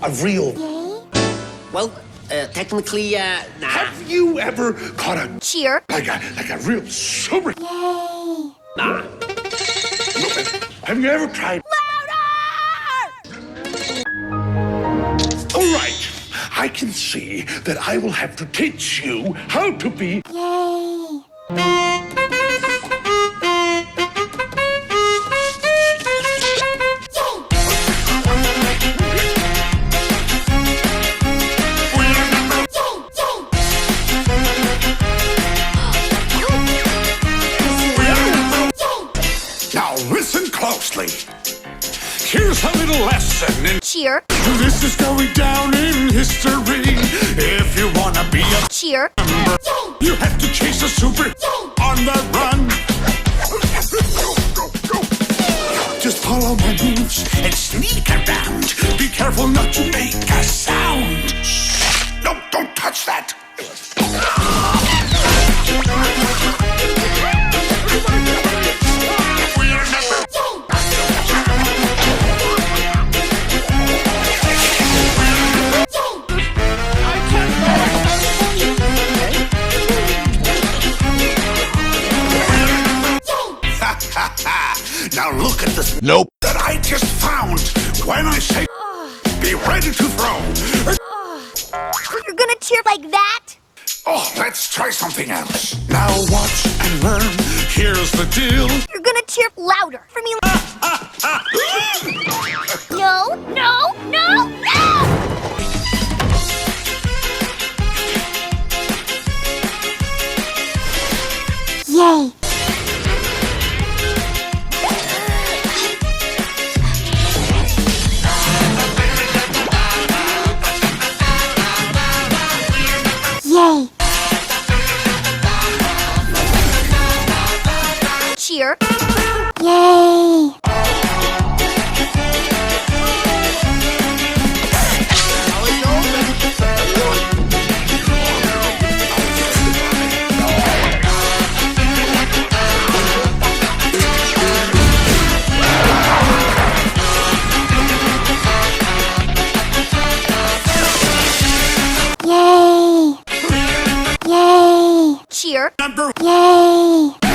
a real... Well, technically, nah. Have you ever caught a... Cheer. Like a real super... Yay. Nah. Have you ever tried... All right. I can see that I will have to teach you how to be... Yay. Now listen closely. Here's a little lesson in... Cheer. This is going down in history. If you wanna be a... Cheer. You have to chase a super... On the run. Just follow my moves and sneak around. Be careful not to make a sound. Shh. No, don't touch that. Now look at this. Nope. That I just found. When I say be ready to throw. You're gonna cheer like that? Oh, let's try something else. Now watch and learn. Here's the deal. You're gonna cheer louder for me. No, no, no, no! Yay! Yay! Cheer! Yay! Yay! Yay! Cheer! Number... Yay!